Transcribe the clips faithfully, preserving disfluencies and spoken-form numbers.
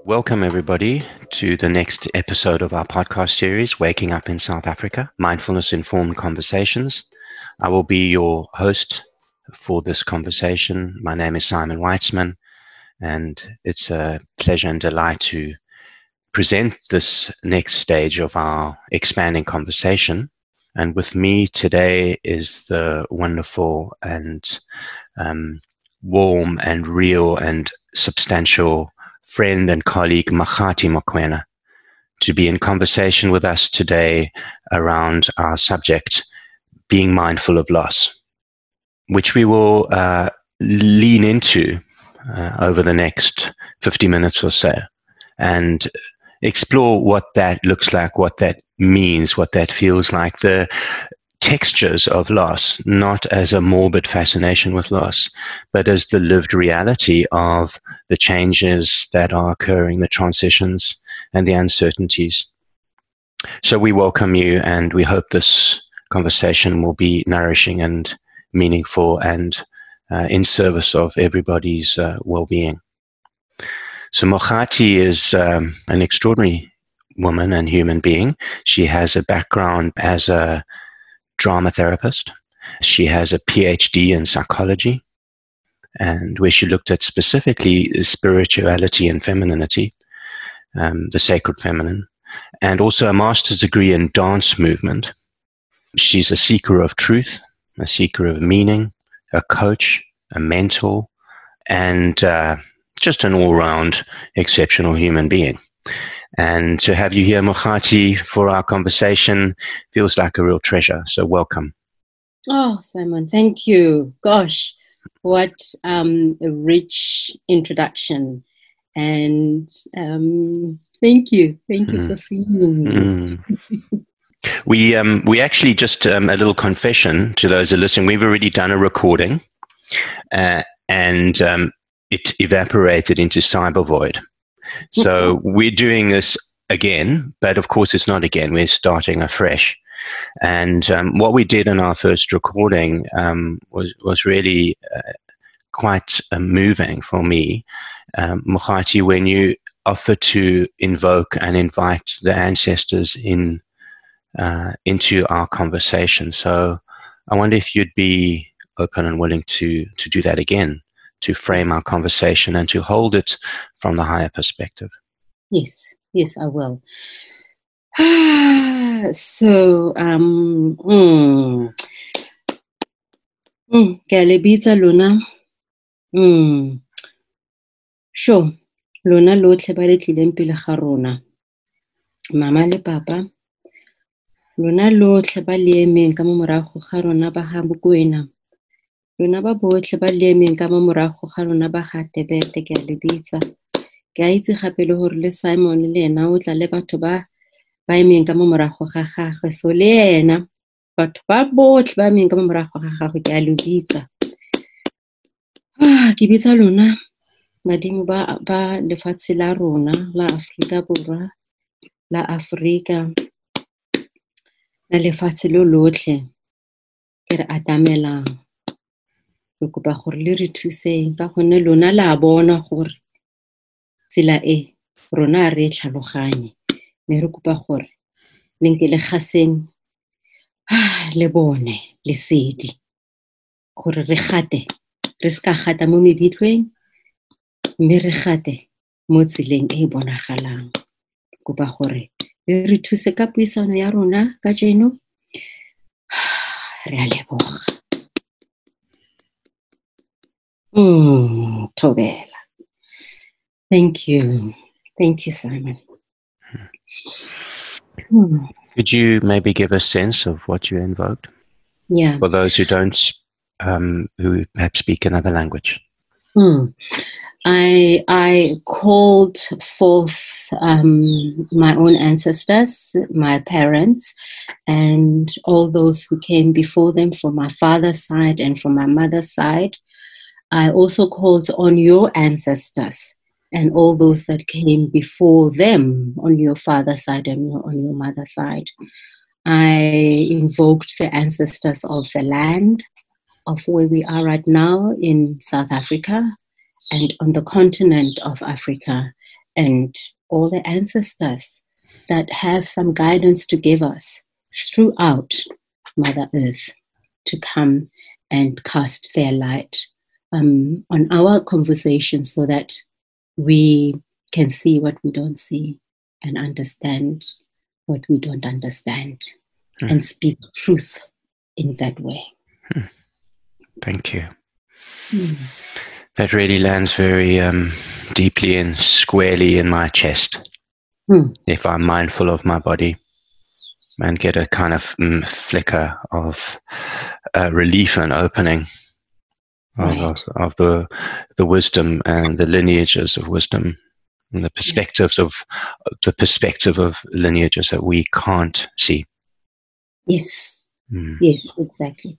Welcome, everybody, to the next episode of our podcast series, Waking Up in South Africa, Mindfulness-Informed Conversations. I will be your host for this conversation. My name is Simon Weitzman, and it's a pleasure and delight to present this next stage of our expanding conversation. And with me today is the wonderful and um, warm and real and substantial friend and colleague Makgathi Mokoena, to be in conversation with us today around our subject, being mindful of loss, which we will uh, lean into uh, over the next fifty minutes or so and explore what that looks like, what that means, what that feels like, the textures of loss, not as a morbid fascination with loss, but as the lived reality of the changes that are occurring, the transitions and the uncertainties. So we welcome you, and we hope this conversation will be nourishing and meaningful and uh, in service of everybody's uh, well-being. So Makgathi is um, an extraordinary woman and human being. She has a background as a drama therapist. She has a P H D in psychology, and where she looked at specifically spirituality and femininity, um, the sacred feminine, and also a master's degree in dance movement. She's a seeker of truth, a seeker of meaning, a coach, a mentor, and uh, just an all-round exceptional human being. And to have you here, Makgathi, for our conversation feels like a real treasure. So welcome. Oh, Simon, thank you. Gosh, what um, a rich introduction. And um, thank you. Thank you mm. for seeing me. Mm. we, um, we actually, just um, a little confession to those who are listening, we've already done a recording uh, and um, it evaporated into cyber void. So we're doing this again, but of course it's not again. We're starting afresh. And um, what we did in our first recording um, was, was really uh, quite uh, moving for me. Um, Makgathi, when you offer to invoke and invite the ancestors in uh, into our conversation. So I wonder if you'd be open and willing to, to do that again, to frame our conversation and to hold it from the higher perspective. Yes, yes, I will. So, um, mm, mm, Galebita Luna, mm, sure, Luna lotle ba le tlileng pele ga rona. Mama le papa, Luna lotle ba le emeng ka mo morago ga rona ba ga Mokoena. Lona ba botlhe ba le emeng ka mo morago ga rona ba ga Tebete, ke a le bitsa. Ke a itse gape le gore le Simon le ena o tla le batho ba ba emeng ka mo morago ga gagwe. So le ena batho ba botlhe ba emeng ka mo morago ga gagwe ke a le bitsa. Ke bitsa lona badimo ba ba lefatshe la rona la Afrika Borwa, la Afrika, la lefatshe lo lotlhe. Ke re atamelang. Re kopa gore le re thuseng ka gonne lona la bona gore tsela e rona re tlhaloganye. Me re kopa gore le nke le gaseng le bone le sedi gore re gate re ska gata mo mebitlweng, mme re gate mo tseleng e bonagalang. Kopa gore le re thuse ka puisano ya rona ka jeno. Re a leboga. Mm, Tobela. Thank you. Thank you, Simon. Hmm. Could you maybe give a sense of what you invoked? Yeah. For those who don't, um, who perhaps speak another language. Hmm. I I called forth um, my own ancestors, my parents, and all those who came before them from my father's side and from my mother's side. I also called on your ancestors and all those that came before them on your father's side and on your mother's side. I invoked the ancestors of the land, of where we are right now in South Africa and on the continent of Africa, and all the ancestors that have some guidance to give us throughout Mother Earth to come and cast their light um, on our conversation so that we can see what we don't see and understand what we don't understand mm. and speak truth in that way. Mm. Thank you. Mm. That really lands very um, deeply and squarely in my chest. Mm. If I'm mindful of my body and get a kind of mm, flicker of uh, relief and opening right. of, of the the wisdom and the lineages of wisdom and the perspectives yeah. of the perspective of lineages that we can't see. Yes. Mm. Yes, exactly.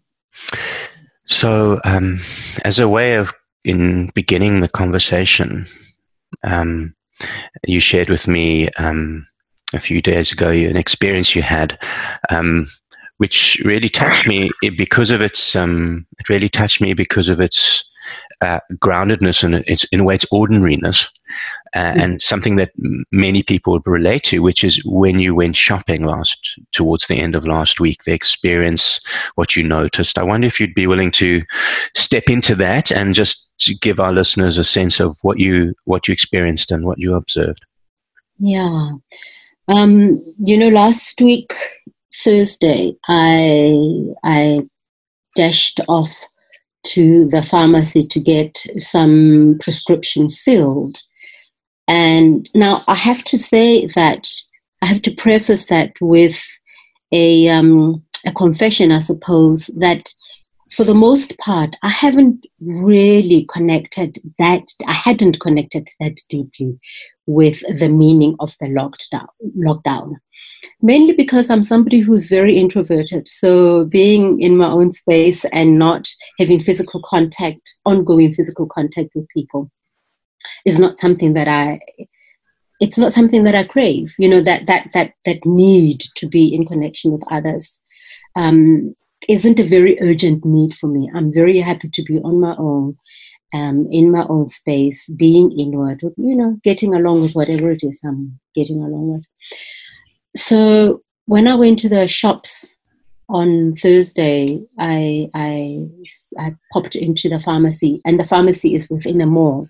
So, um, as a way of in beginning the conversation, um, you shared with me um, a few days ago an experience you had, um, which really touched me because of its. Um, it really touched me because of its uh, groundedness and its, in a way, its ordinariness, uh, mm-hmm. and something that many people would relate to, which is when you went shopping last towards the end of last week, the experience, what you noticed. I wonder if you'd be willing to step into that and just to give our listeners a sense of what you what you experienced and what you observed. Yeah, um, you know, last week Thursday, I I dashed off to the pharmacy to get some prescription filled. And now I have to say that I have to preface that with a um, a confession, I suppose, that for the most part, I haven't really connected that, I hadn't connected that deeply with the meaning of the lockdown, lockdown. Mainly because I'm somebody who's very introverted. So being in my own space and not having physical contact, ongoing physical contact with people is not something that I, it's not something that I crave, you know, that that that that need to be in connection with others um, isn't a very urgent need for me. I'm very happy to be on my own, um, in my own space, being inward, you know, getting along with whatever it is I'm getting along with. So when I went to the shops on Thursday, I, I, I popped into the pharmacy, and the pharmacy is within a mall.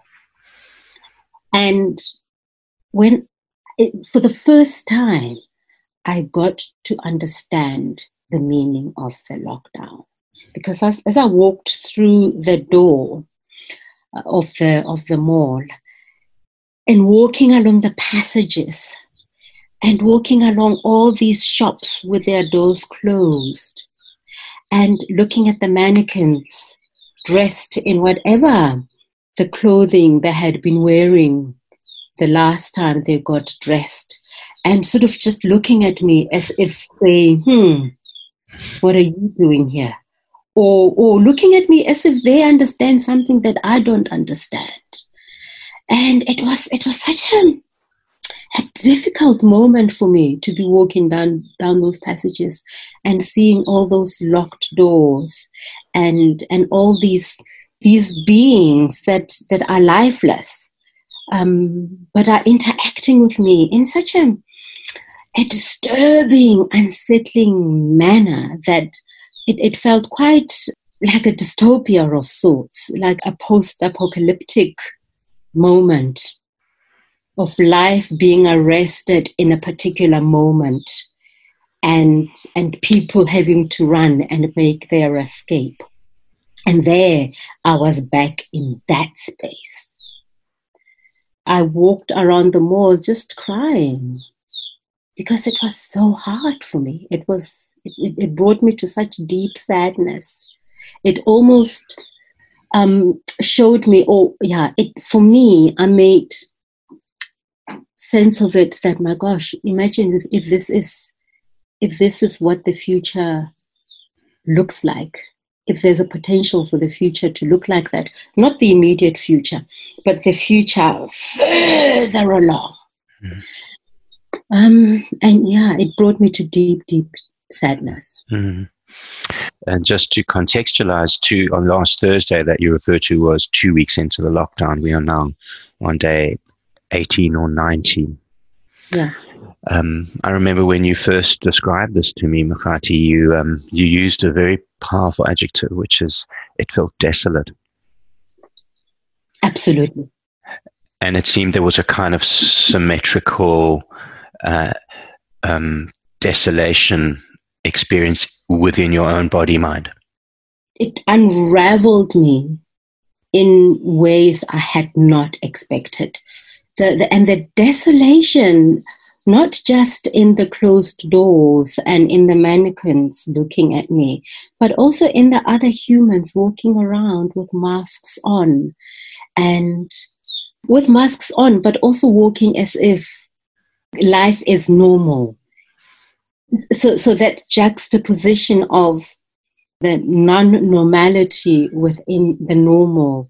And when, it, for the first time, I got to understand the meaning of the lockdown. Because as, as I walked through the door of the of the mall and walking along the passages and walking along all these shops with their doors closed and looking at the mannequins dressed in whatever the clothing they had been wearing the last time they got dressed, and sort of just looking at me as if saying, hmm, what are you doing here? Or, or looking at me as if they understand something that I don't understand. And it was it was such a, a difficult moment for me to be walking down, down those passages and seeing all those locked doors and and all these these beings that, that are lifeless, um, but are interacting with me in such a, a disturbing, unsettling manner that it, it felt quite like a dystopia of sorts, like a post-apocalyptic moment of life being arrested in a particular moment and and people having to run and make their escape. And there I was back in that space. I walked around the mall just crying because it was so hard for me. It was it, it brought me to such deep sadness. It almost um, showed me, oh yeah, it for me, I made sense of it that, my gosh, imagine if, if this is if this is what the future looks like, if there's a potential for the future to look like that, not the immediate future, but the future further along. Mm. Um, and yeah, it brought me to deep, deep sadness. Mm. And just to contextualize, to on last Thursday that you referred to was two weeks into the lockdown. We are now one day eighteen or nineteen. Yeah. Um, I remember when you first described this to me, Mokgadi, you um, you used a very powerful adjective, which is it felt desolate. Absolutely. And it seemed there was a kind of symmetrical uh, um, desolation experience within your own body mind. It unraveled me in ways I had not expected. The, the, and the desolation, not just in the closed doors and in the mannequins looking at me, but also in the other humans walking around with masks on, and with masks on, but also walking as if life is normal. So, so that juxtaposition of the non-normality within the normal,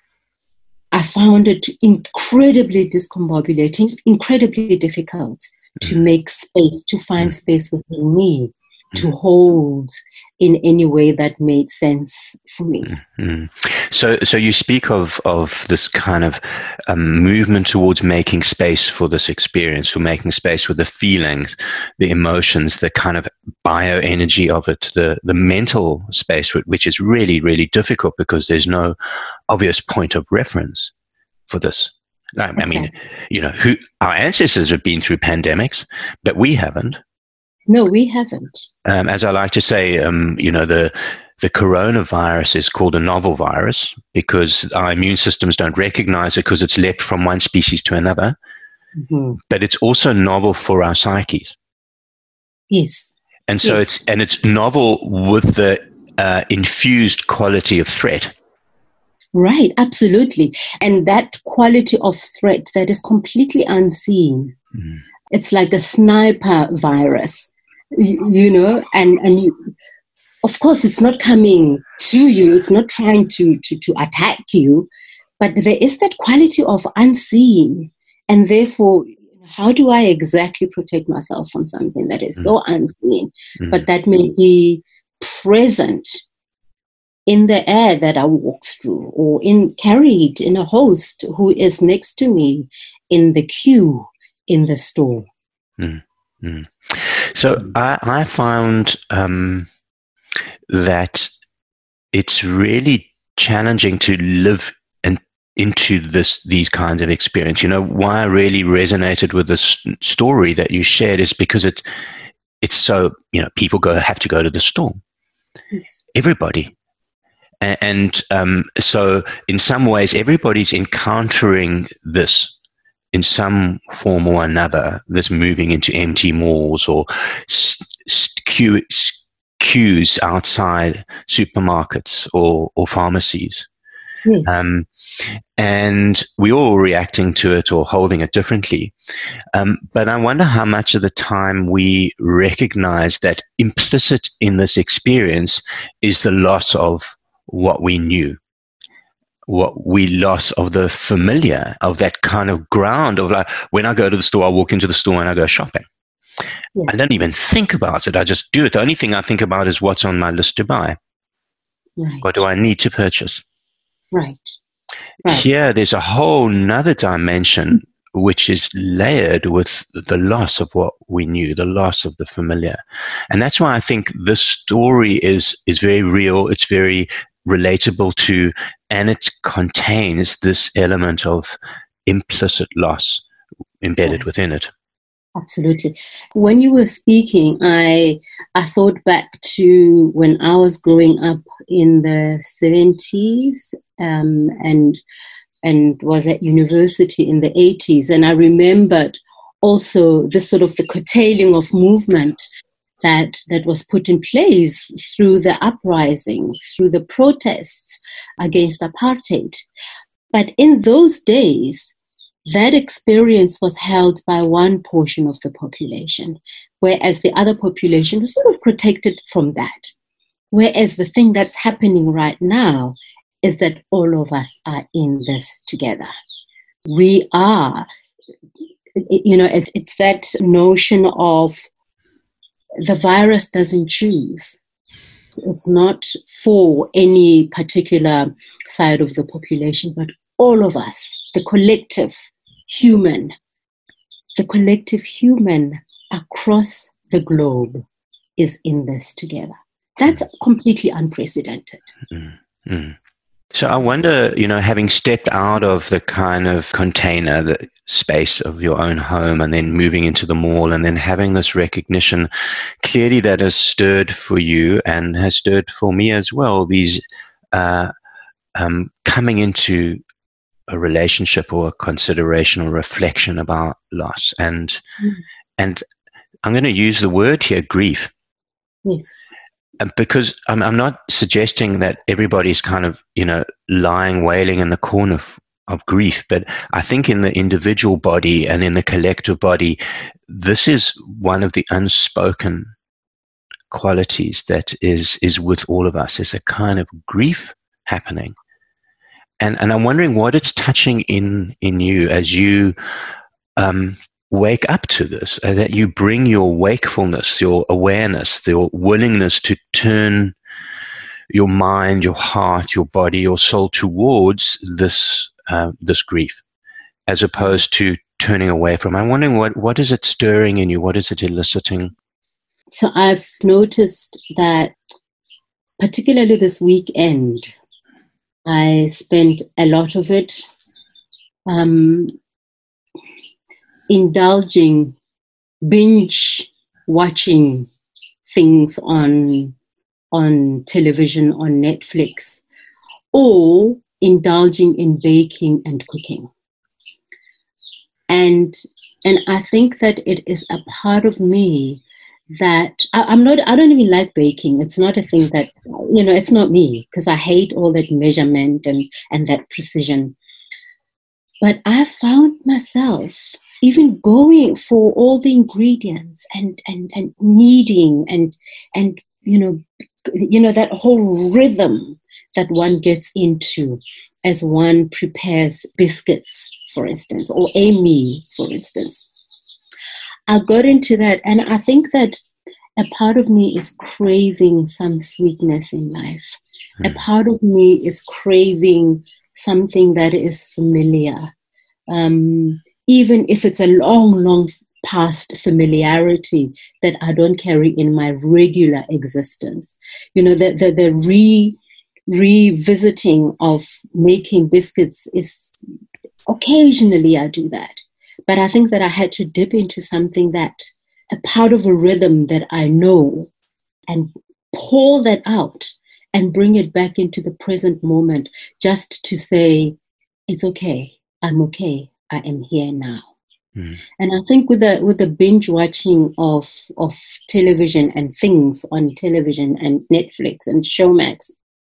I found it incredibly discombobulating, incredibly difficult to make space, to find space within me, to hold in any way that made sense for me. Mm-hmm. So, so you speak of of this kind of um, movement towards making space for this experience, for making space for the feelings, the emotions, the kind of bioenergy of it, the the mental space, which is really, really difficult because there's no obvious point of reference for this. I, I mean, you know, who our ancestors have been through pandemics, but we haven't. No, we haven't. Um, as I like to say, um, you know, the the coronavirus is called a novel virus because our immune systems don't recognize it because it's leapt from one species to another. Mm-hmm. But it's also novel for our psyches. Yes. And so yes. it's and it's novel with the uh, infused quality of threat. Right, absolutely. And that quality of threat that is completely unseen. Mm. It's like a sniper virus. You, you know, and, and you, of course, it's not coming to you. It's not trying to, to, to attack you, but there is that quality of unseen. And therefore, how do I exactly protect myself from something that is mm. so unseen, mm. but that may be present in the air that I walk through, or in carried in a host who is next to me in the queue in the store. Mm. Mm. So I, I found um, that it's really challenging to live in, into this these kinds of experience. You know, why I really resonated with this story that you shared is because it it's so, you know, people go have to go to the store. Yes. Everybody. And, and um, so in some ways, everybody's encountering this in some form or another, this moving into empty malls or st- st- queue, queues outside supermarkets or, or pharmacies. Yes. Um, and we're all reacting to it or holding it differently. Um, but I wonder how much of the time we recognize that implicit in this experience is the loss of what we knew. What we lost of the familiar, of that kind of ground of like, when I go to the store, I walk into the store and I go shopping. Yeah. I don't even think about it. I just do it. The only thing I think about is what's on my list to buy. Right. What do I need to purchase? Right. right. Here, there's a whole nother dimension which is layered with the loss of what we knew, the loss of the familiar. And that's why I think this story is is very real. It's very relatable to, and it contains this element of implicit loss embedded right. within it. Absolutely. When you were speaking, I I thought back to when I was growing up in the seventies um, and and was at university in the eighties, and I remembered also this sort of the curtailing of movement that that was put in place through the uprising, through the protests against apartheid. But in those days, that experience was held by one portion of the population, whereas the other population was sort of protected from that. Whereas the thing that's happening right now is that all of us are in this together. We are, you know, it's, it's that notion of the virus doesn't choose. It's not for any particular side of the population, but all of us, the collective, human, the collective human across the globe is in this together. That's completely unprecedented. Mm-hmm. So I wonder, you know, having stepped out of the kind of container, the space of your own home, and then moving into the mall, and then having this recognition, clearly that has stirred for you and has stirred for me as well, these uh, um, coming into a relationship or a consideration or reflection about loss. And, mm. and I'm going to use the word here, grief. Yes. Because I'm, I'm not suggesting that everybody's kind of, you know, lying, wailing in the corner of, of grief, but I think in the individual body and in the collective body, this is one of the unspoken qualities that is is with all of us. There's a kind of grief happening. And and I'm wondering what it's touching in, in you as you um wake up to this, uh, that you bring your wakefulness, your awareness, your willingness to turn your mind, your heart, your body, your soul towards this uh, this grief, as opposed to turning away from it. I'm wondering what, what is it stirring in you? What is it eliciting? So I've noticed that particularly this weekend, I spent a lot of it um, indulging, binge watching things on on television, on Netflix, or indulging in baking and cooking. And and I think that it is a part of me that I, I'm not, I don't even like baking. It's not a thing that, you know, it's not me, because I hate all that measurement and, and that precision. But I found myself even going for all the ingredients and, and, and kneading and, and, you know, you know, that whole rhythm that one gets into as one prepares biscuits, for instance, or a meal, for instance. I got into that, and I think that a part of me is craving some sweetness in life. Mm. A part of me is craving something that is familiar. Um, even if it's a long, long past familiarity that I don't carry in my regular existence. You know, the, the, the re, revisiting of making biscuits is, occasionally I do that. But I think that I had to dip into something that, a part of a rhythm that I know, and pull that out and bring it back into the present moment, just to say, it's okay, I'm okay, I am here now. Mm. And I think with the with the binge watching of of television and things on television and Netflix and Showmax,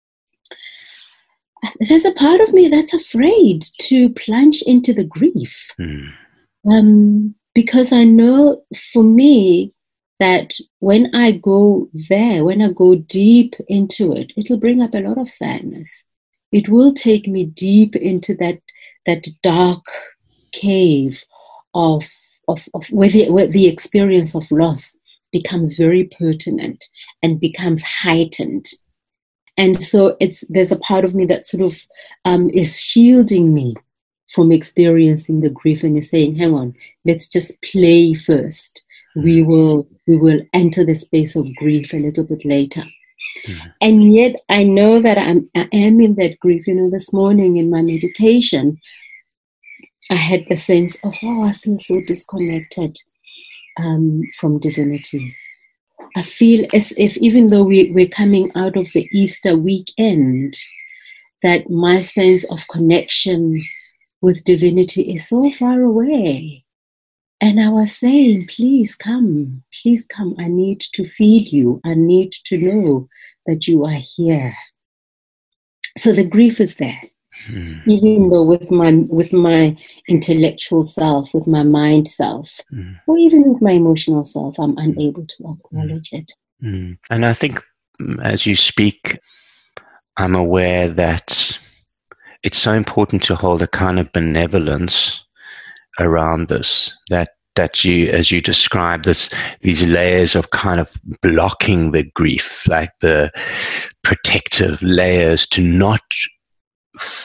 there's a part of me that's afraid to plunge into the grief. Mm. Um, because I know for me that when I go there, when I go deep into it, it'll bring up a lot of sadness. It will take me deep into that that dark cave of of, of where, the, where the experience of loss becomes very pertinent and becomes heightened. And so it's there's a part of me that sort of um, is shielding me from experiencing the grief, and is saying, hang on, let's just play first. We will we will enter the space of grief a little bit later. Mm-hmm. And yet I know that I'm, I am in that grief. You know, this morning in my meditation, I had the sense of, oh, I feel so disconnected um, from divinity. I feel as if even though we, we're coming out of the Easter weekend, that my sense of connection with divinity is so far away. And I was saying, please come, please come. I need to feel you. I need to know that you are here. So the grief is there. Mm. Even though with my with my intellectual self, with my mind self, mm. or even with my emotional self, I'm unable to acknowledge mm. it. Mm. And I think as you speak, I'm aware that it's so important to hold a kind of benevolence around this, that that you, as you describe this, these layers of kind of blocking the grief, like the protective layers to not f-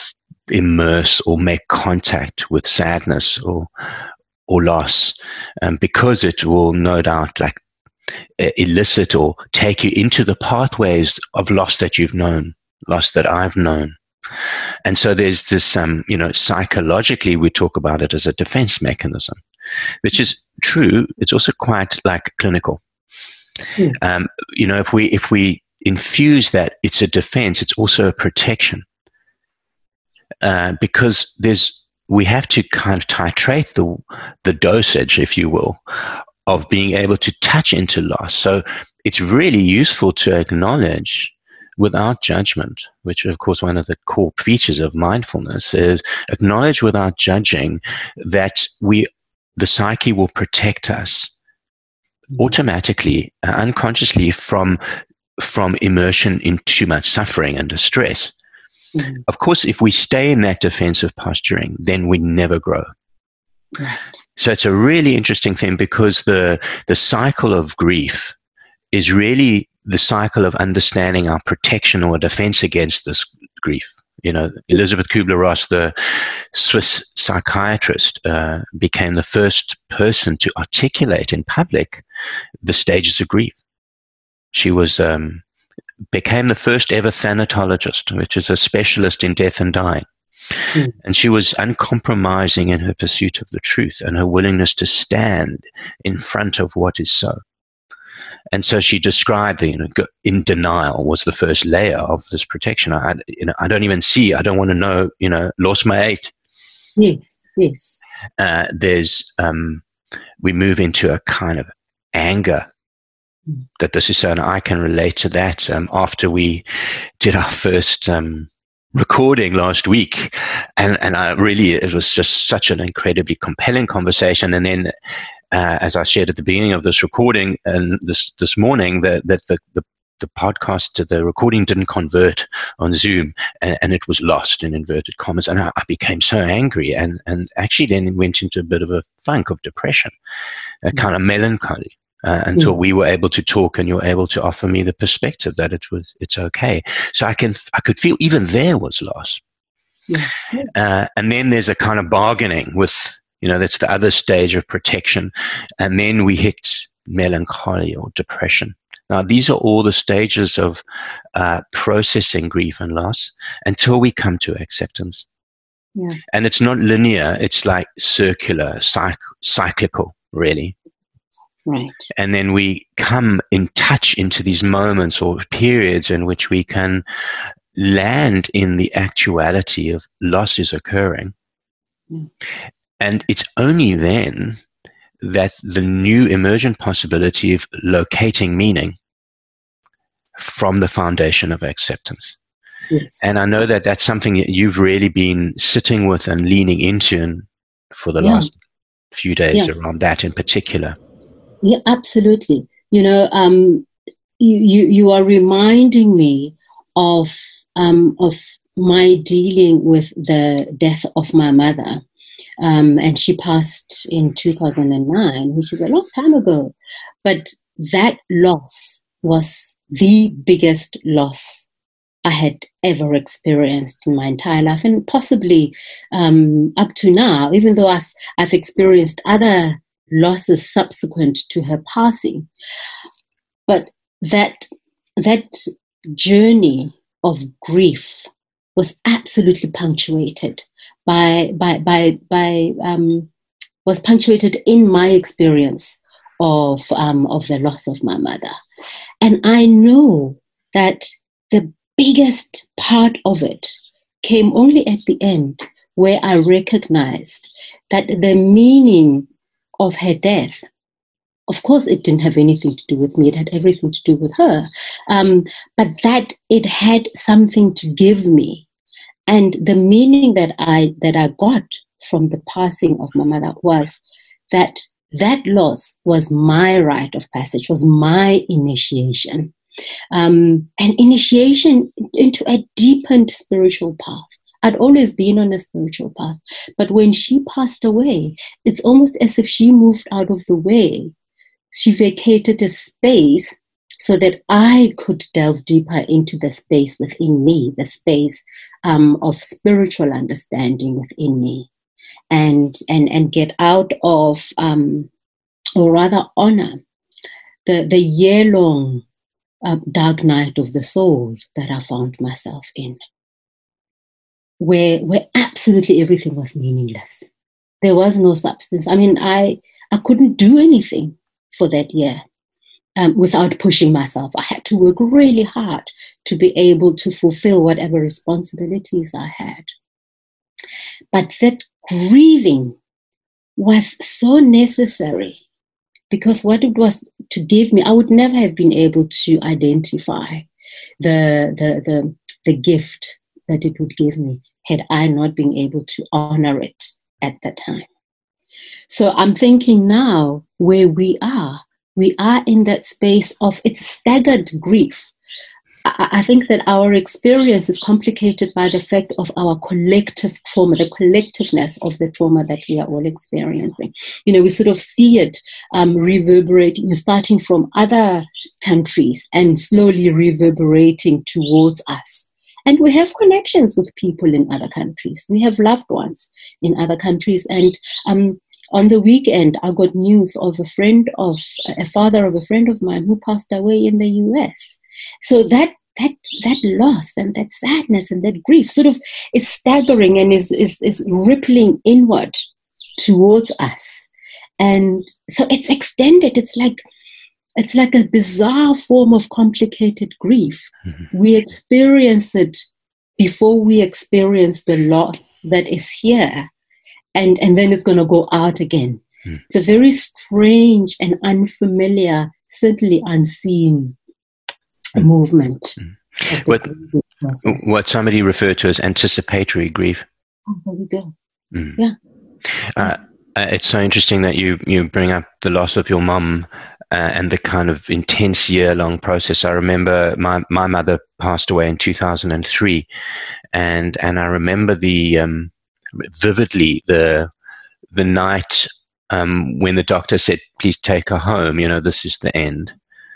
immerse or make contact with sadness or or loss, um, because it will no doubt like elicit or take you into the pathways of loss that you've known, loss that I've known. And so there's this, um, you know, psychologically we talk about it as a defense mechanism, which is true. It's also quite like clinical. Yes. Um, you know, if we if we infuse that it's a defense, it's also a protection, uh, because there's we have to kind of titrate the the dosage, if you will, of being able to touch into loss. So it's really useful to acknowledge without judgment, which of course one of the core features of mindfulness is acknowledge without judging that we the psyche will protect us automatically, uh, unconsciously from from immersion in too much suffering and distress. Mm-hmm. Of course, if we stay in that defensive posturing, then we never grow. Right. So it's a really interesting thing, because the the cycle of grief is really the cycle of understanding our protection or defense against this grief. You know, Elizabeth Kubler-Ross, the Swiss psychiatrist, uh, became the first person to articulate in public the stages of grief. She was um, became the first ever thanatologist, which is a specialist in death and dying. Mm. And she was uncompromising in her pursuit of the truth and her willingness to stand in front of what is so. And so she described the, you know, in denial was the first layer of this protection. I, you know, I don't even see, I don't want to know, you know, lost my eight. Yes, yes. Uh, there's, um, we move into a kind of anger mm. that this is so, and I can relate to that. Um, after we did our first um, recording last week, and, and I really, it was just such an incredibly compelling conversation. And then, Uh, as I shared at the beginning of this recording and this this morning, that that the, the the podcast, the recording didn't convert on Zoom, and, and it was lost in inverted commas, and I, I became so angry, and and actually then went into a bit of a funk of depression, a kind of melancholy, uh, until mm. we were able to talk, and you were able to offer me the perspective that it was it's okay. So I can I could feel even there was loss, yeah. uh, and then there's a kind of bargaining with. You know, that's the other stage of protection. And then we hit melancholy or depression. Now, these are all the stages of uh, processing grief and loss until we come to acceptance. Yeah. And it's not linear. It's like circular, cyc- cyclical, really. Right. And then we come in touch into these moments or periods in which we can land in the actuality of loss is occurring. Mm. And it's only then that the new emergent possibility of locating meaning from the foundation of acceptance. Yes. And I know that that's something that you've really been sitting with and leaning into and for the yeah. last few days yeah. around that in particular. Yeah, absolutely. You know, um, you, you, you are reminding me of, um, of my dealing with the death of my mother. Um, and she passed in two thousand nine, which is a long time ago. But that loss was the biggest loss I had ever experienced in my entire life, and possibly um, up to now, even though I've, I've experienced other losses subsequent to her passing. But that, that journey of grief was absolutely punctuated by, by, by, by, um, was punctuated in my experience of, um, of the loss of my mother. And I know that the biggest part of it came only at the end, where I recognized that the meaning of her death, of course, it didn't have anything to do with me. It had everything to do with her. Um, but that it had something to give me. And the meaning that I that I got from the passing of my mother was that that loss was my rite of passage, was my initiation, um, an initiation into a deepened spiritual path. I'd always been on a spiritual path, but when she passed away, it's almost as if she moved out of the way. She vacated a space so that I could delve deeper into the space within me, the space um, of spiritual understanding within me, and and and get out of, um, or rather honor, the, the year-long uh, dark night of the soul that I found myself in, where where absolutely everything was meaningless. There was no substance. I mean, I I couldn't do anything for that year um, without pushing myself. I had to work really hard to be able to fulfill whatever responsibilities I had. But that grieving was so necessary, because what it was to give me, I would never have been able to identify the the the, the gift that it would give me had I not been able to honor it at that time. So I'm thinking now, where we are, we are in that space of it's staggered grief. I, I think that our experience is complicated by the fact of our collective trauma, the collectiveness of the trauma that we are all experiencing. You know, we sort of see it um, reverberating, starting from other countries and slowly reverberating towards us. And we have connections with people in other countries. We have loved ones in other countries. And um, on the weekend, I got news of a friend of, a father of a friend of mine who passed away in the U S. So that that that loss and that sadness and that grief sort of is staggering and is, is, is rippling inward towards us. And so it's extended. It's like It's like a bizarre form of complicated grief. Mm-hmm. We experience it before we experience the loss that is here, and, and then it's going to go out again. Mm. It's a very strange and unfamiliar, certainly unseen mm. movement. Mm. What, what somebody referred to as anticipatory grief. Oh, there we go. Mm. Yeah. Uh, it's so interesting that you, you bring up the loss of your mum. Uh, and the kind of intense year-long process. I remember my, my mother passed away in two thousand three, and and I remember the um, vividly the the night um, when the doctor said, "Please take her home. You know, this is the end."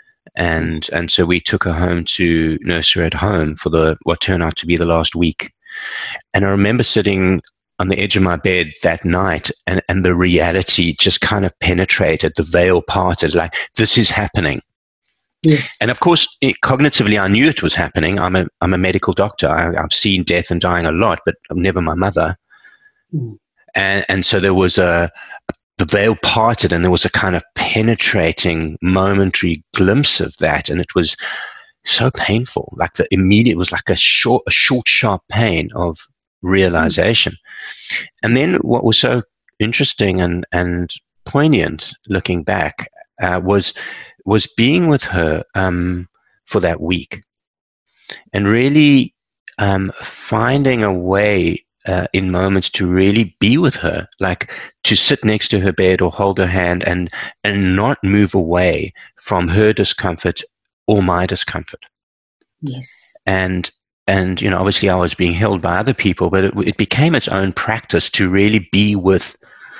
And and so we took her home to nurse her at home for the what turned out to be the last week. And I remember sitting on the edge of my bed that night, and, and the reality just kind of penetrated, the veil parted, like, this is happening. Yes. And of course, it, cognitively, I knew it was happening. I'm a, I'm a medical doctor. I, I've seen death and dying a lot, but never my mother. Mm. And, and so there was a, the veil parted, and there was a kind of penetrating, momentary glimpse of that. And it was so painful, like the immediate, it was like a short, a short, sharp pain of realization. And then what was so interesting and, and poignant looking back uh, was was being with her um, for that week, and really um, finding a way uh, in moments to really be with her, like to sit next to her bed or hold her hand and and not move away from her discomfort or my discomfort. Yes. And And, you know, obviously I was being held by other people, but it, it became its own practice to really be with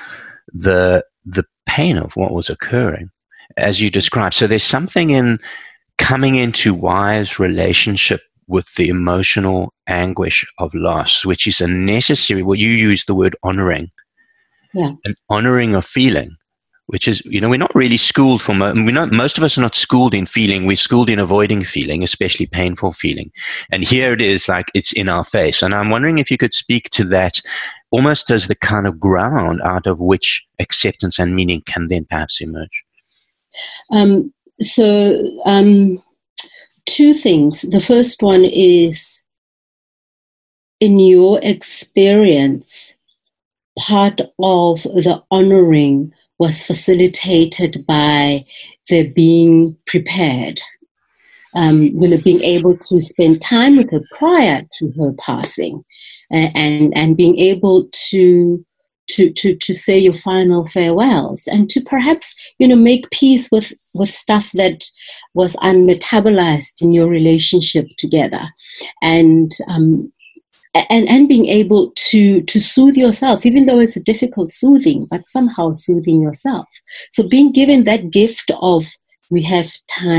the the pain of what was occurring, as you described. So there's something in coming into wise relationship with the emotional anguish of loss, which is a necessary, well, you use the word honoring. Yeah. An honoring of feeling, which is, you know, we're not really schooled for, we're not, most of us are not schooled in feeling. We're schooled in avoiding feeling, especially painful feeling. And here it is, like it's in our face. And I'm wondering if you could speak to that almost as the kind of ground out of which acceptance and meaning can then perhaps emerge. Um, so um, two things. The first one is, in your experience, part of the honoring was facilitated by the being prepared, um, you know, being able to spend time with her prior to her passing, uh, and and being able to to to to say your final farewells, and to perhaps, you know, make peace with with stuff that was unmetabolized in your relationship together, and um, and and being able to to soothe yourself, even though it's a difficult soothing, but somehow soothing yourself. So being given that gift of, we have time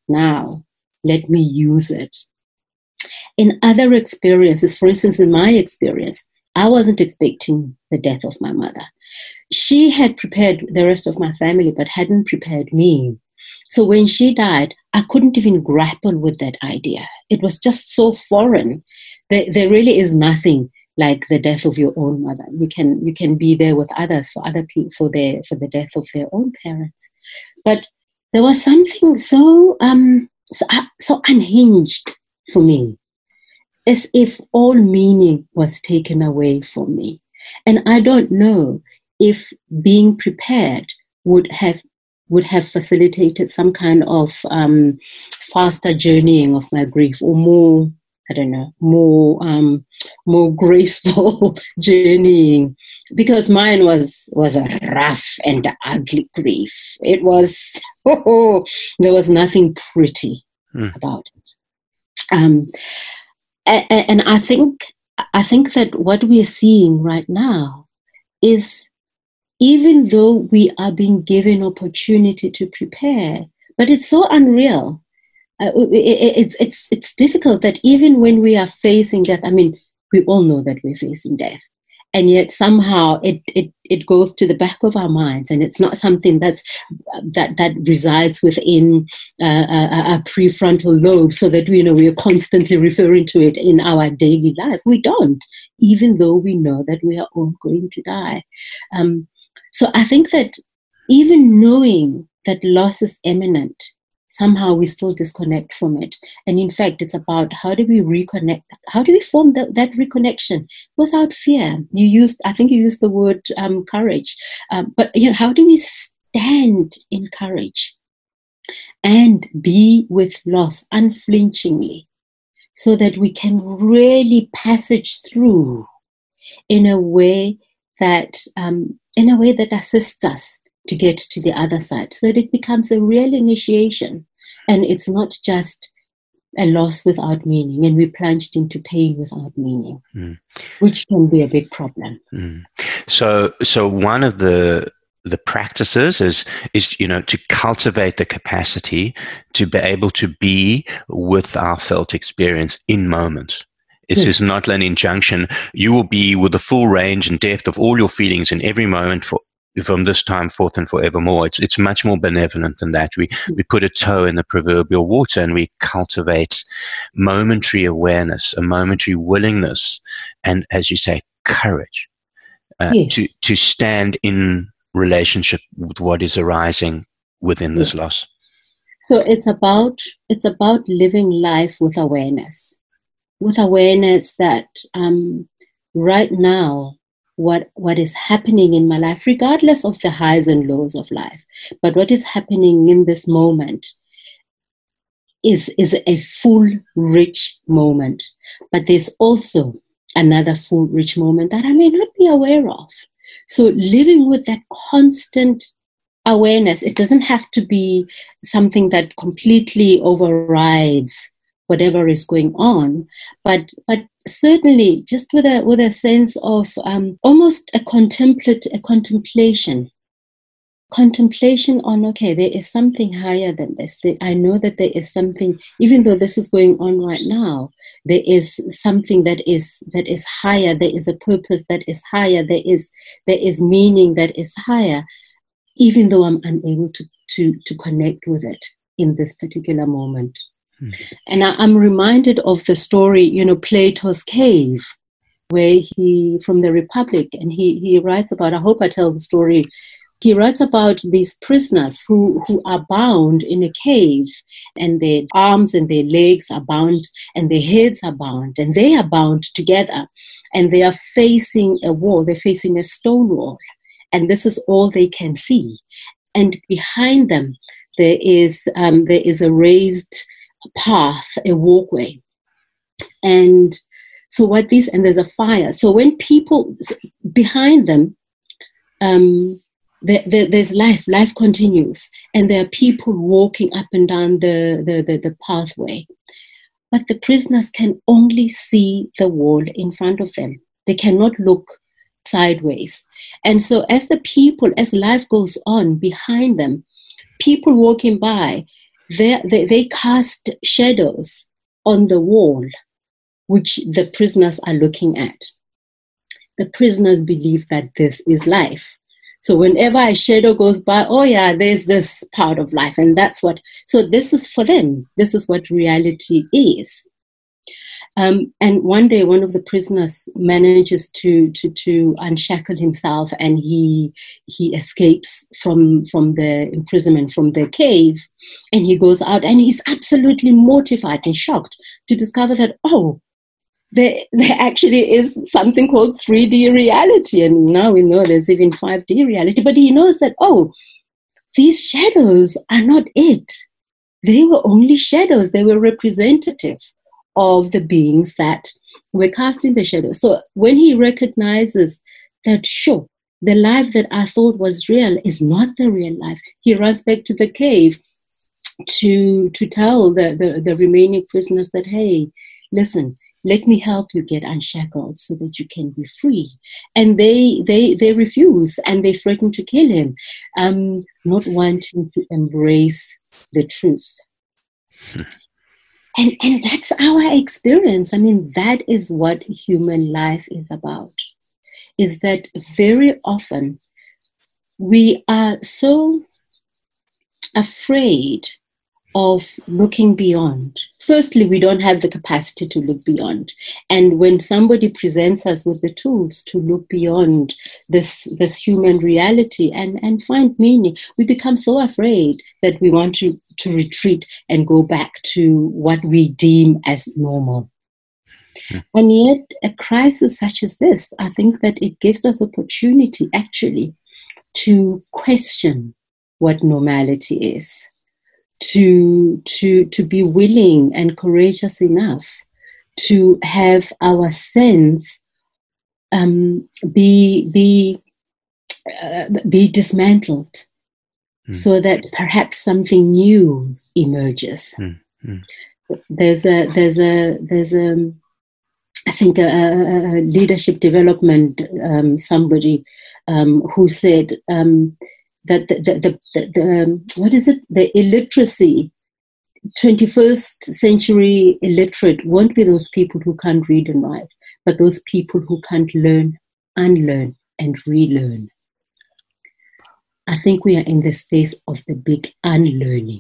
Now, let me use it. In other experiences, for instance, in my experience, I wasn't expecting the death of my mother. She had prepared the rest of my family, but hadn't prepared me. So when she died, I couldn't even grapple with that idea. It was just so foreign. There, there really is nothing like the death of your own mother. You can you can be there with others for other people for their for the death of their own parents, but there was something so um so, so unhinged for me, as if all meaning was taken away from me, and I don't know if being prepared would have would have facilitated some kind of um, faster journeying of my grief, or more, I don't know, more um, more graceful journeying, because mine was was a rough and ugly grief. It was oh, there was nothing pretty mm. about it, um, and, and I think I think that what we are seeing right now is, even though we are being given opportunity to prepare, but it's so unreal. Uh, it, it's it's it's difficult that even when we are facing death, I mean, we all know that we're facing death, and yet somehow it it it goes to the back of our minds, and it's not something that's that that resides within uh, a, a prefrontal lobe, so that we you know we are constantly referring to it in our daily life. We don't, even though we know that we are all going to die. Um, so I think that even knowing that loss is imminent, somehow we still disconnect from it. And in fact, it's about how do we reconnect? How do we form the, that reconnection without fear? You used, I think you used the word um, courage. Um, but you know, how do we stand in courage and be with loss unflinchingly, so that we can really passage through in a way that um, in a way that assists us to get to the other side, so that it becomes a real initiation, and it's not just a loss without meaning, and we plunged into pain without meaning, mm. which can be a big problem. Mm. So, so one of the the practices is is you know to cultivate the capacity to be able to be with our felt experience in moments. It's yes. just not an injunction. You will be with the full range and depth of all your feelings in every moment for from this time forth and forevermore. It's it's much more benevolent than that. We we put a toe in the proverbial water, and we cultivate momentary awareness, a momentary willingness, and, as you say, courage uh, yes. to to stand in relationship with what is arising within this yes. loss. So it's about it's about living life with awareness. With awareness that um, right now, what what is happening in my life, regardless of the highs and lows of life, but what is happening in this moment is, is a full, rich moment. But there's also another full, rich moment that I may not be aware of. So living with that constant awareness, it doesn't have to be something that completely overrides whatever is going on, but but certainly just with a with a sense of um, almost a contemplate a contemplation, contemplation on okay, there is something higher than this. I know that there is something, even though this is going on right now, there is something that is that is higher. There is a purpose that is higher. There is there is meaning that is higher, even though I'm unable to to to connect with it in this particular moment. Mm-hmm. And I, I'm reminded of the story, you know, Plato's Cave, where he, from the Republic, and he, he writes about, I hope I tell the story, he writes about these prisoners who, who are bound in a cave, and their arms and their legs are bound, and their heads are bound, and they are bound together, and they are facing a wall, they're facing a stone wall, and this is all they can see. And behind them, there is um, there is a raised path, a walkway, and so what these and there's a fire. So when people behind them, um, there, there, there's life. Life continues, and there are people walking up and down the, the the the pathway. But the prisoners can only see the wall in front of them. They cannot look sideways, and so as the people, as life goes on behind them, people walking by they, they, they cast shadows on the wall, which the prisoners are looking at. The prisoners believe that this is life. So whenever a shadow goes by, oh yeah, there's this part of life, and that's what, so this is for them. This is what reality is. Um, and one day, one of the prisoners manages to to to unshackle himself, and he he escapes from from the imprisonment, from the cave, and he goes out, and he's absolutely mortified and shocked to discover that, oh, there there actually is something called three D reality, and now we know there's even five D reality. But he knows that, oh, these shadows are not it. They were only shadows. They were representative of the beings that were casting the shadows. So when he recognizes that, sure, the life that I thought was real is not the real life, he runs back to the cave to to tell the, the, the remaining prisoners that, hey, listen, let me help you get unshackled so that you can be free. And they they they refuse, and they threaten to kill him, um, not wanting to embrace the truth. And, and that's our experience. I mean, that is what human life is about, is that very often we are so afraid of looking beyond. Firstly, we don't have the capacity to look beyond. And when somebody presents us with the tools to look beyond this, this human reality and, and find meaning, we become so afraid that we want to, to retreat and go back to what we deem as normal. Hmm. And yet, a crisis such as this, I think that it gives us opportunity actually to question what normality is. To, to, to be willing and courageous enough to have our sense um, be, be, uh, be dismantled mm. so that perhaps something new emerges. Mm. Mm. There's a, there's a, there's a, I think a, a leadership development um, somebody um, who said, um, that the, the, the, the um, what is it? The illiteracy, twenty-first century illiterate won't be those people who can't read and write, but those people who can't learn, unlearn, and relearn. I think we are in the space of the big unlearning.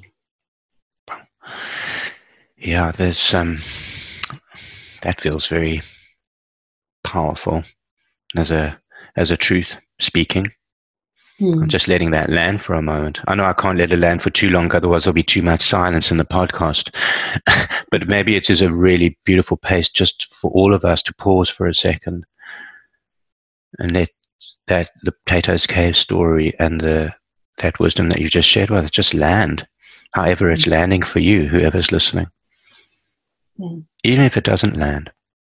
Yeah, there's um, that feels very powerful as a as a truth speaking. Hmm. I'm just letting that land for a moment. I know I can't let it land for too long, otherwise there'll be too much silence in the podcast. But maybe it is a really beautiful pace just for all of us to pause for a second and let that the Plato's Cave story and the that wisdom that you just shared with us just land, however it's landing for you, whoever's listening. Yeah. Even if it doesn't land.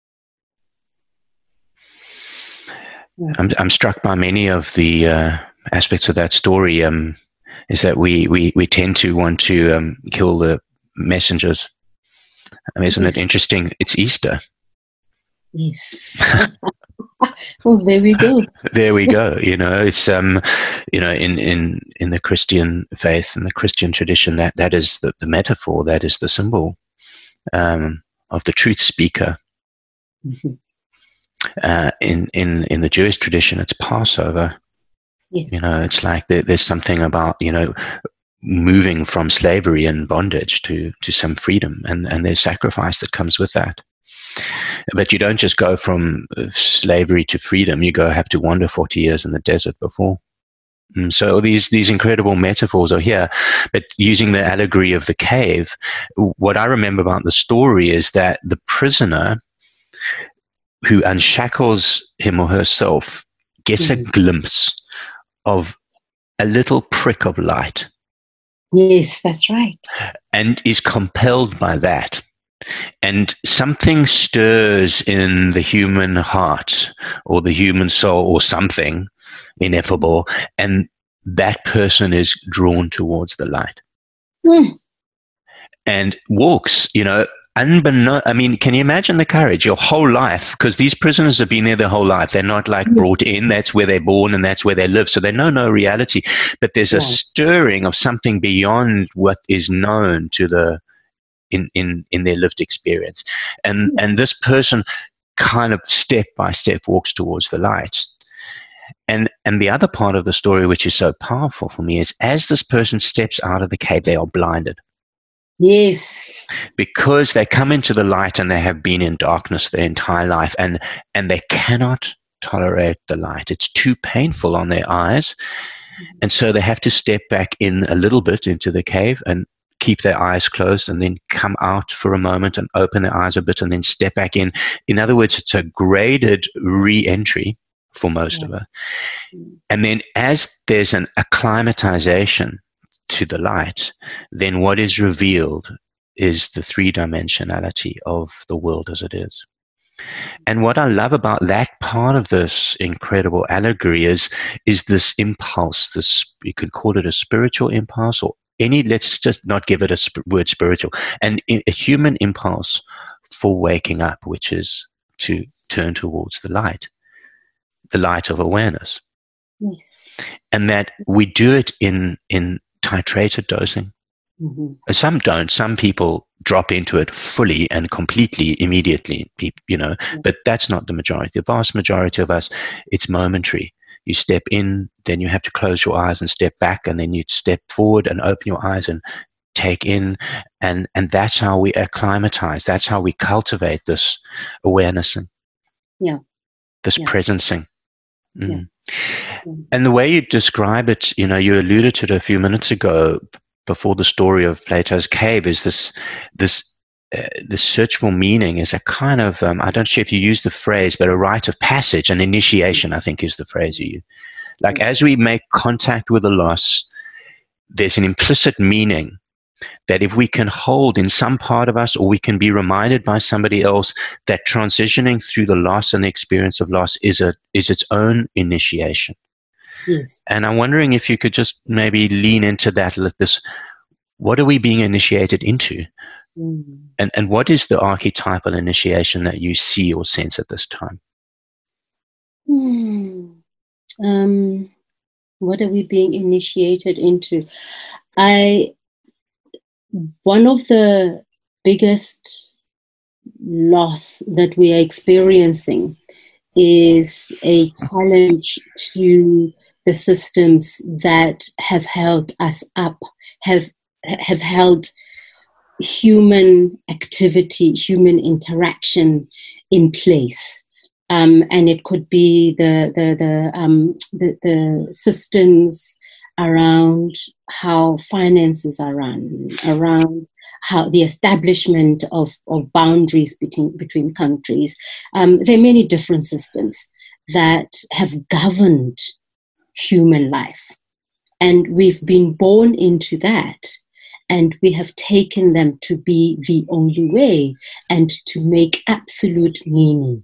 Yeah. I'm I'm struck by many of the uh, aspects of that story. Um, is that we we we tend to want to um, kill the messengers. I mean, isn't yes. it interesting? It's Easter. Yes. Well, there we go. There we go. You know, it's um, you know, in in in the Christian faith and the Christian tradition, that that is the, the metaphor. That is the symbol um, of the truth speaker. Mm-hmm. Uh, in in in the Jewish tradition, it's Passover. Yes. You know, it's like there, there's something about, you know, moving from slavery and bondage to to some freedom, and and there's sacrifice that comes with that. But you don't just go from slavery to freedom. You go have to wander forty years in the desert before. And so these these incredible metaphors are here. But using the allegory of the cave, what I remember about the story is that the prisoner who unshackles him or herself gets mm-hmm. a glimpse of a little prick of light. Yes, that's right. And is compelled by that. And something stirs in the human heart or the human soul or something ineffable, and that person is drawn towards the light. Mm. And walks, you know, unbeknown, I mean, can you imagine the courage? Your whole life, because these prisoners have been there their whole life. They're not like brought in. That's where they're born and that's where they live. So they know no reality. But there's a stirring of something beyond what is known to the in in in their lived experience, and and this person kind of step by step walks towards the light. And and the other part of the story, which is so powerful for me, is as this person steps out of the cave, they are blinded. Yes. Because they come into the light and they have been in darkness their entire life, and and they cannot tolerate the light. It's too painful on their eyes. And so they have to step back in a little bit into the cave and keep their eyes closed, and then come out for a moment and open their eyes a bit and then step back in. In other words, it's a graded re-entry for most yeah. of us. And then as there's an acclimatization to the light, then what is revealed is the three-dimensionality of the world as it is. And what I love about that part of this incredible allegory is, is this impulse, this, you could call it a spiritual impulse, or any, let's just not give it a sp- word spiritual, and a human impulse for waking up, which is to turn towards the light, the light of awareness. Yes. And that we do it in, in titrated dosing. Mm-hmm. Some don't. Some people drop into it fully and completely immediately, you know, yeah. but that's not the majority. The vast majority of us, it's momentary. You step in, then you have to close your eyes and step back, and then you step forward and open your eyes and take in. And, and that's how we acclimatize. That's how we cultivate this awarenessing. Yeah. This yeah. presencing. Mm. Yeah. Yeah. And the way you describe it, you know, you alluded to it a few minutes ago before the story of Plato's cave, is this, this, Uh, the search for meaning is a kind of, um, I don't know if you use the phrase, but a rite of passage, an initiation, I think is the phrase you use. Like as we make contact with the loss, there's an implicit meaning that if we can hold in some part of us, or we can be reminded by somebody else, that transitioning through the loss and the experience of loss is a is its own initiation. Yes. And I'm wondering if you could just maybe lean into that, let this, what are we being initiated into? Mm. And and what is the archetypal initiation that you see or sense at this time? Mm. Um, what are we being initiated into? I one of the biggest loss that we are experiencing is a challenge to the systems that have held us up, have have held human activity, human interaction in place. Um, and it could be the the the, um, the the systems around how finances are run, around how the establishment of, of boundaries between between countries. Um, there are many different systems that have governed human life, and we've been born into that. And we have taken them to be the only way and to make absolute meaning.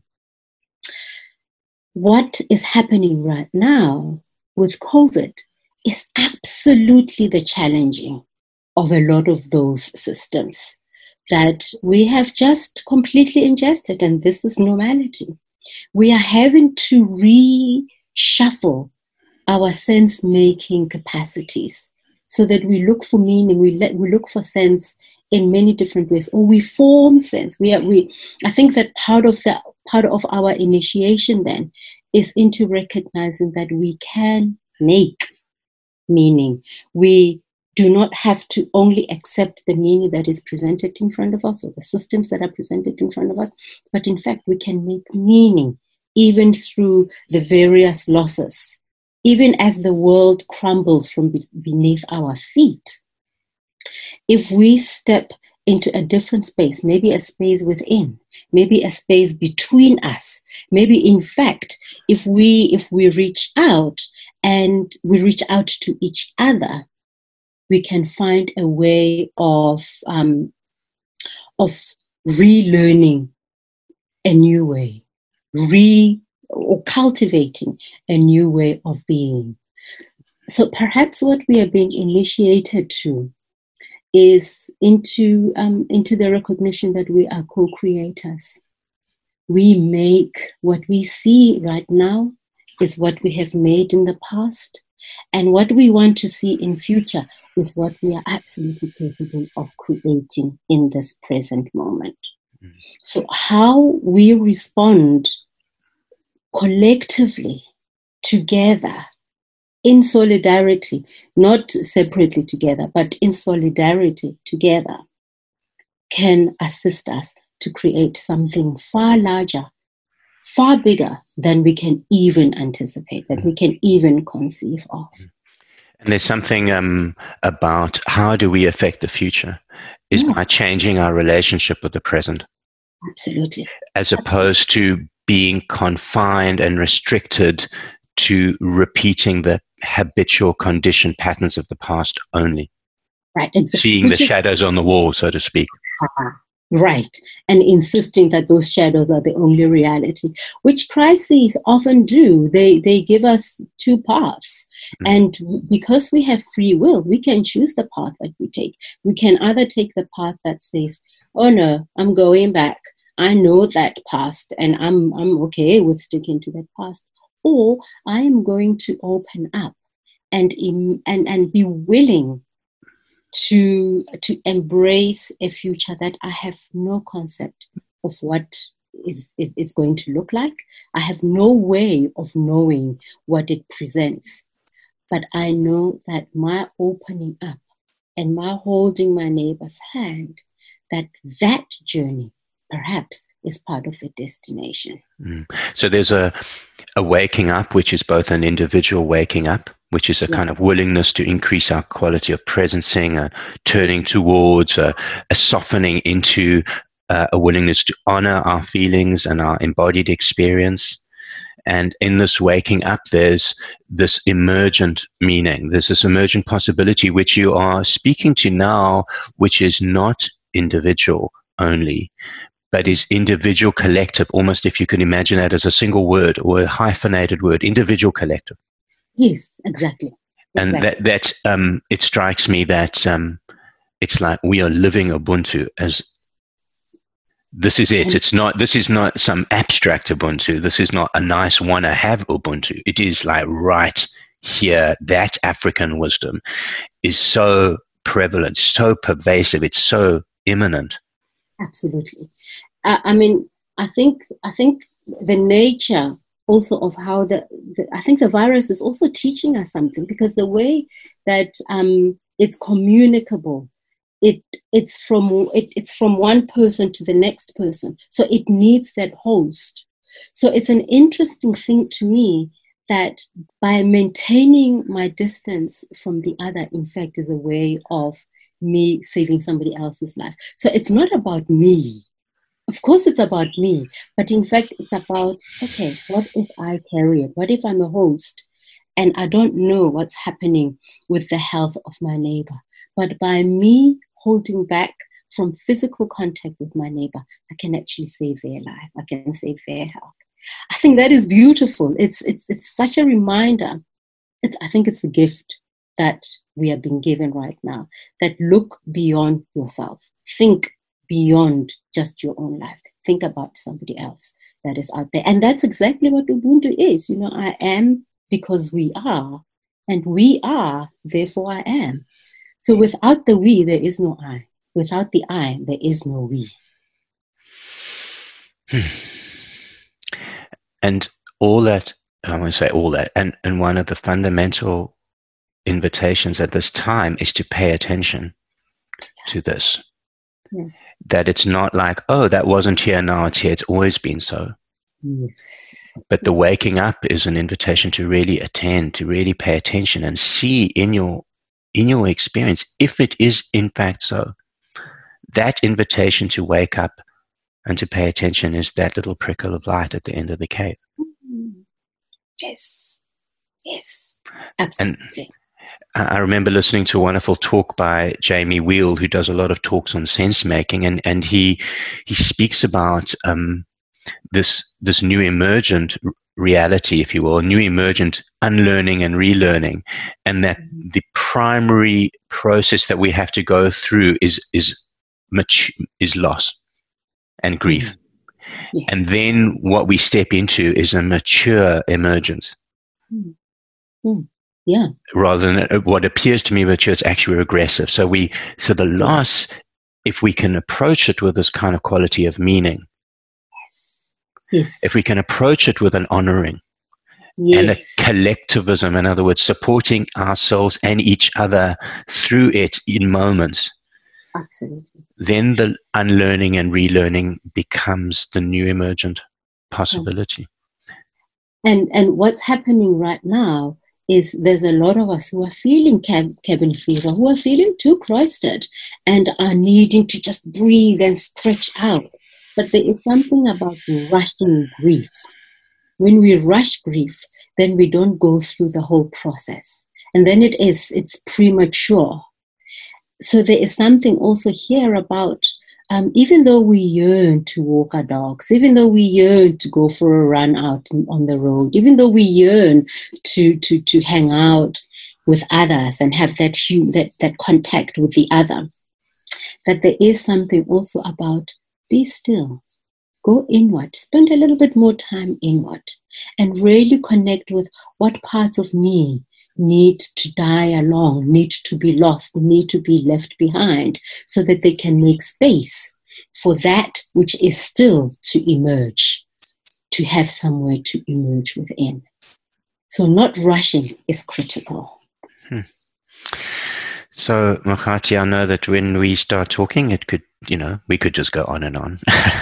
What is happening right now with COVID is absolutely the challenging of a lot of those systems that we have just completely ingested, and this is normality. We are having to reshuffle our sense-making capacities, so that we look for meaning, we let, we look for sense in many different ways, or we form sense. We are, we. I think that part of the part of our initiation then is into recognizing that we can make meaning. We do not have to only accept the meaning that is presented in front of us, or the systems that are presented in front of us, but in fact we can make meaning even through the various losses. Even as the world crumbles from be- beneath our feet, if we step into a different space, maybe a space within, maybe a space between us, maybe in fact, if we if we reach out and we reach out to each other, we can find a way of um, of relearning a new way, re or cultivating a new way of being. So perhaps what we are being initiated to is into um, into the recognition that we are co-creators. We make what we see right now is what we have made in the past, and what we want to see in future is what we are absolutely capable of creating in this present moment. Mm. So how we respond collectively, together, in solidarity, not separately together, but in solidarity together, can assist us to create something far larger, far bigger than we can even anticipate, that we can even conceive of. And there's something um, about how do we affect the future is yeah. by changing our relationship with the present. Absolutely. As opposed to being confined and restricted to repeating the habitual conditioned patterns of the past only. Right, exactly. Seeing Which the is, shadows on the wall, so to speak. Uh, right, and insisting that those shadows are the only reality, which crises often do. They they give us two paths, mm. and because we have free will, we can choose the path that we take. We can either take the path that says, oh no, I'm going back. I know that past, and I'm I'm okay with sticking to that past. Or I am going to open up and and and be willing to to embrace a future that I have no concept of what is, is, is going to look like. I have no way of knowing what it presents. But I know that my opening up and my holding my neighbor's hand, that that journey perhaps is part of the destination. Mm. So there's a, a waking up, which is both an individual waking up, which is a yeah. kind of willingness to increase our quality of presencing, a turning towards, a, a softening into uh, a willingness to honor our feelings and our embodied experience. And in this waking up, there's this emergent meaning. There's this emergent possibility, which you are speaking to now, which is not individual only, but is individual collective, almost if you can imagine that as a single word or a hyphenated word, individual collective. Yes, exactly. And exactly. that, that um, it strikes me that um, it's like we are living Ubuntu as this is it. It's not, this is not some abstract Ubuntu. This is not a nice one to have Ubuntu. It is like right here, that African wisdom is so prevalent, so pervasive. It's so imminent. Absolutely. Uh, I mean, I think I think the nature also of how the, the I think the virus is also teaching us something, because the way that um, it's communicable, it it's from it, it's from one person to the next person. So it needs that host. So it's an interesting thing to me that by maintaining my distance from the other, in fact, is a way of me saving somebody else's life. So it's not about me. Of course it's about me, but in fact it's about, okay, what if I carry it? What if I'm a host and I don't know what's happening with the health of my neighbor? But by me holding back from physical contact with my neighbor, I can actually save their life. I can save their health. I think that is beautiful. It's it's it's such a reminder. It's I think it's the gift that we are being given right now, that look beyond yourself. Think beyond just your own life. Think about somebody else that is out there. And that's exactly what Ubuntu is. You know, I am because we are, and we are, therefore I am. So without the we, there is no I. Without the I, there is no we. And all that, I want to say all that, and, and one of the fundamental invitations at this time is to pay attention to this. Yes. That it's not like, oh, that wasn't here, now it's here. It's always been so. Yes. But the waking up is an invitation to really attend, to really pay attention and see in your in your experience if it is in fact so. That invitation to wake up and to pay attention is that little prickle of light at the end of the cave. Yes. Yes. Absolutely. And I remember listening to a wonderful talk by Jamie Wheel, who does a lot of talks on sense making, and, and he he speaks about um, this this new emergent reality, if you will, new emergent unlearning and relearning, and that the primary process that we have to go through is is much is loss and grief. Mm. Yeah. And then what we step into is a mature emergence. Mm. Mm. Yeah. Rather than what appears to me mature, it's actually regressive. So we so the loss, if we can approach it with this kind of quality of meaning. Yes. Yes. If we can approach it with an honoring. Yes. And a collectivism, in other words, supporting ourselves and each other through it in moments. Absolutely. Then the unlearning and relearning becomes the new emergent possibility. And and what's happening right now is there's a lot of us who are feeling cab, cabin fever, who are feeling too cloistered and are needing to just breathe and stretch out. But there is something about rushing grief. When we rush grief, then we don't go through the whole process. And then it is, it's premature. So there is something also here about, um, even though we yearn to walk our dogs, even though we yearn to go for a run out on the road, even though we yearn to to to hang out with others and have that hum- that that contact with the other, that there is something also about be still, go inward, spend a little bit more time inward, and really connect with what parts of me need to die along, need to be lost, need to be left behind, so that they can make space for that which is still to emerge, to have somewhere to emerge within. So not rushing is critical. Hmm. So, Makgati, I know that when we start talking, it could, you know, we could just go on and on.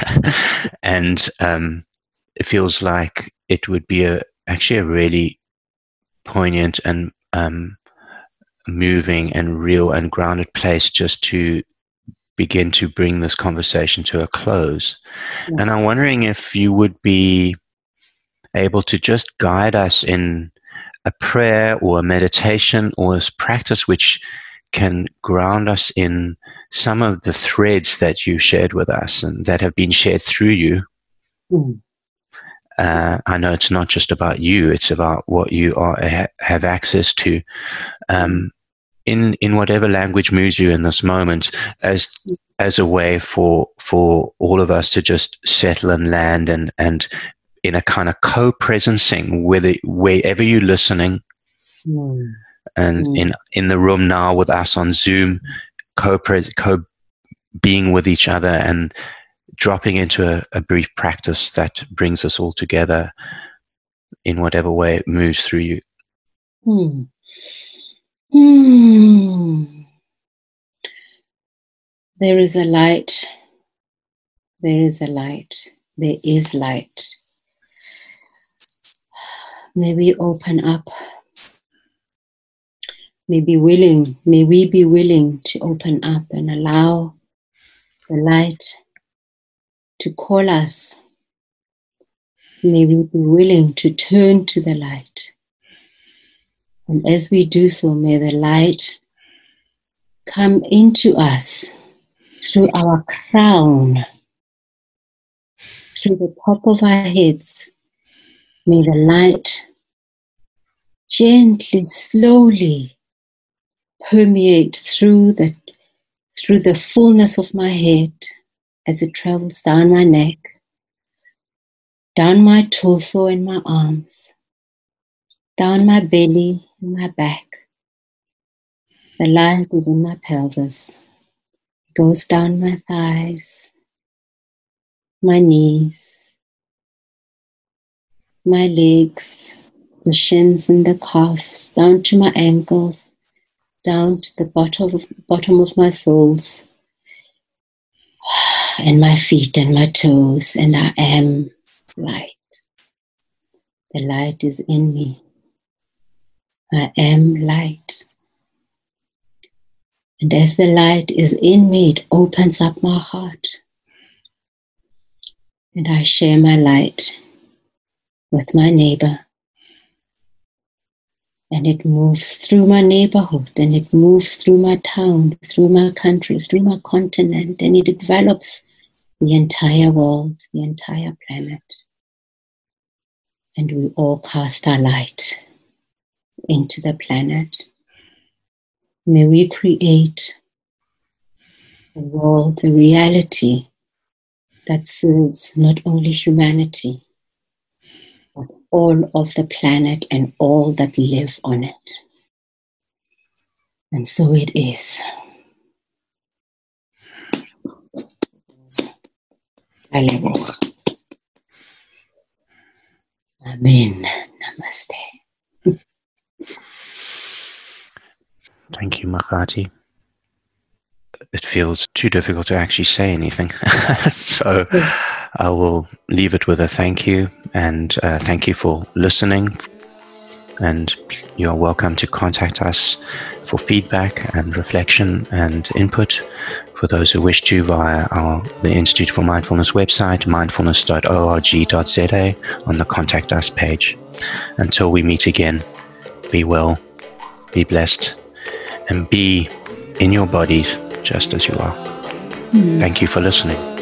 and um, it feels like it would be a actually a really poignant and um, moving and real and grounded place just to begin to bring this conversation to a close. Yeah. And I'm wondering if you would be able to just guide us in a prayer or a meditation or a practice which can ground us in some of the threads that you shared with us and that have been shared through you. Mm. Uh, I know it's not just about you, it's about what you are ha- have access to um, in in whatever language moves you in this moment, as as a way for for all of us to just settle and land and and in a kind of co-presencing, whether wherever you're listening, mm. and mm. in in the room now with us on Zoom, co-pres co being with each other and dropping into a, a brief practice that brings us all together in whatever way it moves through you. Hmm. Hmm. There is a light. There is a light. There is light. May we open up. May be willing. May we be willing to open up and allow the light to call us. May we be willing to turn to the light. And as we do so, may the light come into us through our crown, through the top of our heads. May the light gently, slowly permeate through the, through the fullness of my head as it travels down my neck, down my torso and my arms, down my belly and my back. The light is in my pelvis. It goes down my thighs, my knees, my legs, the shins and the calves, down to my ankles, down to the bottom of, bottom of my soles, and my feet and my toes, and I am light. The light is in me. I am light. And as the light is in me, it opens up my heart. And I share my light with my neighbor. And it moves through my neighborhood, and it moves through my town, through my country, through my continent, and it develops the entire world, the entire planet. And we all cast our light into the planet. May we create a world, a reality that serves not only humanity, but all of the planet and all that live on it. And so it is. Amen. Namaste. Thank you, Makati. It feels too difficult to actually say anything. So I will leave it with a thank you, and uh, thank you for listening. And you are welcome to contact us for feedback and reflection and input for those who wish to via our, the Institute for Mindfulness website, mindfulness dot org dot z a, on the Contact Us page. Until we meet again, be well, be blessed, and be in your bodies just as you are. Mm. Thank you for listening.